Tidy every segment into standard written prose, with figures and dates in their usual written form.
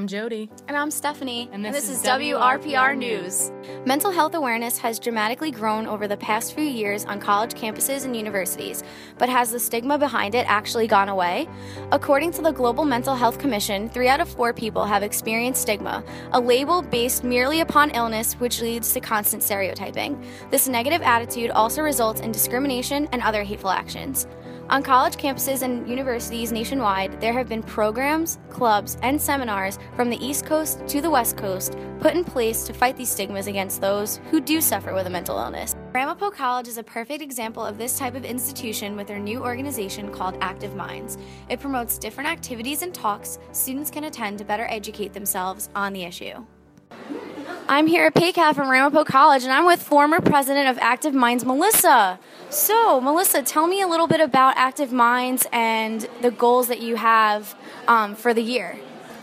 I'm Jody. And I'm Stephanie. And this is WRPR News. Mental health awareness has dramatically grown over the past few years on college campuses and universities, but has the stigma behind it actually gone away? According to the Global Mental Health Commission, 3 out of 4 people have experienced stigma, a label based merely upon illness which leads to constant stereotyping. This negative attitude also results in discrimination and other hateful actions. On college campuses and universities nationwide, there have been programs, clubs, and seminars from the East Coast to the West Coast put in place to fight these stigmas against those who do suffer with a mental illness. Ramapo College is a perfect example of this type of institution with their new organization called Active Minds. It promotes different activities and talks students can attend to better educate themselves on the issue. I'm here at PACAF from Ramapo College, and I'm with former president of Active Minds, Melissa. So, Melissa, tell me a little bit about Active Minds and the goals that you have for the year.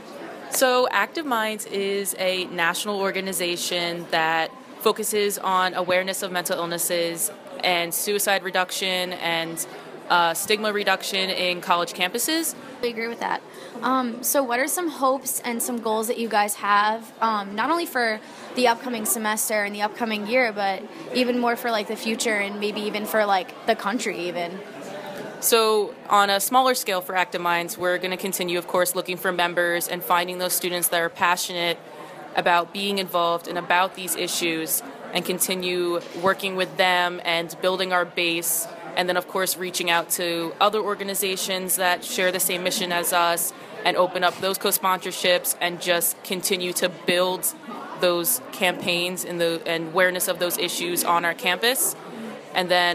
So, Active Minds is a national organization that focuses on awareness of mental illnesses and suicide reduction and stigma reduction in college campuses. I agree with that. So what are some hopes and some goals that you guys have, not only for the upcoming semester and the upcoming year, but even more for like the future and maybe even for like the country even? So on a smaller scale for Active Minds, we're going to continue, of course, looking for members and finding those students that are passionate about being involved and about these issues and continue working with them and building our base. And then, of course, reaching out to other organizations that share the same mission as us and open up those co-sponsorships and just continue to build those campaigns and awareness of those issues on our campus. And then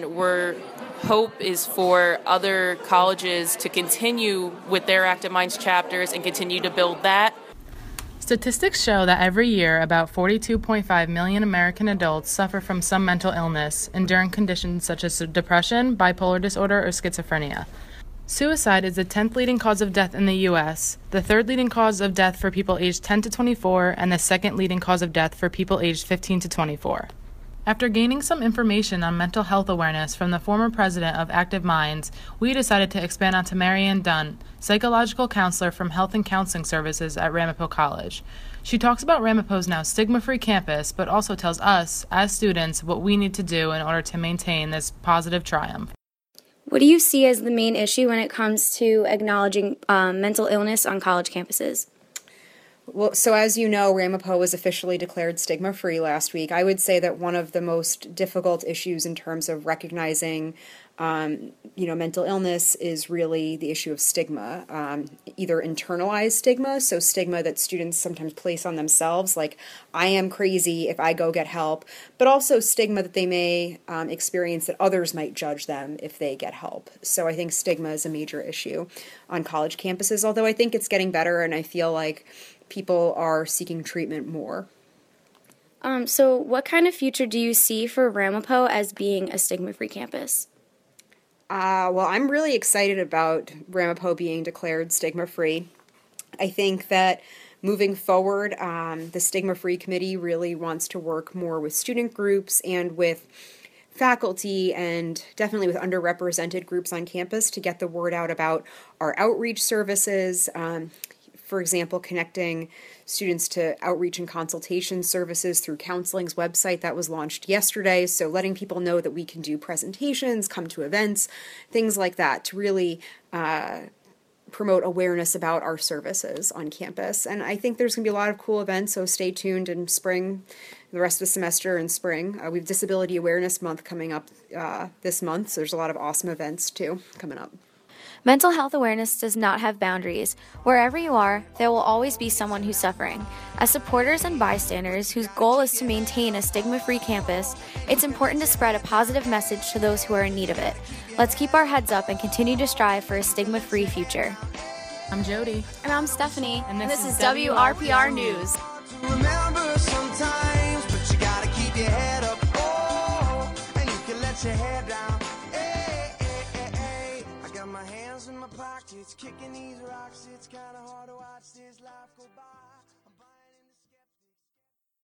hope is for other colleges to continue with their Active Minds chapters and continue to build that. Statistics show that every year about 42.5 million American adults suffer from some mental illness, enduring conditions such as depression, bipolar disorder, or schizophrenia. Suicide is the 10th leading cause of death in the U.S., the 3rd leading cause of death for people aged 10 to 24, and the 2nd leading cause of death for people aged 15 to 24. After gaining some information on mental health awareness from the former president of Active Minds, we decided to expand onto Marianne Dunn, psychological counselor from Health and Counseling Services at Ramapo College. She talks about Ramapo's now stigma-free campus, but also tells us, as students, what we need to do in order to maintain this positive triumph. What do you see as the main issue when it comes to acknowledging mental illness on college campuses? Well, so as you know, Ramapo was officially declared stigma-free last week. I would say that one of the most difficult issues in terms of recognizing, mental illness is really the issue of stigma, either internalized stigma, so stigma that students sometimes place on themselves, like, I am crazy if I go get help, but also stigma that they may experience that others might judge them if they get help. So I think stigma is a major issue on college campuses, although I think it's getting better, and I feel like people are seeking treatment more. So what kind of future do you see for Ramapo as being a stigma-free campus? Well, I'm really excited about Ramapo being declared stigma-free. I think that moving forward, the Stigma-Free Committee really wants to work more with student groups and with faculty and definitely with underrepresented groups on campus to get the word out about our outreach services. For example, connecting students to outreach and consultation services through Counseling's website that was launched yesterday. So letting people know that we can do presentations, come to events, things like that to really promote awareness about our services on campus. And I think there's going to be a lot of cool events, so stay tuned in spring, the rest of the semester in spring. We have Disability Awareness Month coming up this month, so there's a lot of awesome events too coming up. Mental health awareness does not have boundaries. Wherever you are, there will always be someone who's suffering. As supporters and bystanders whose goal is to maintain a stigma-free campus, it's important to spread a positive message to those who are in need of it. Let's keep our heads up and continue to strive for a stigma-free future. I'm Jody. And I'm Stephanie. And this is WRPR News. Remember sometimes, but you gotta keep your head up, and you can let your head down. My hands in my pockets, kicking these rocks. It's kinda hard to watch this life go by.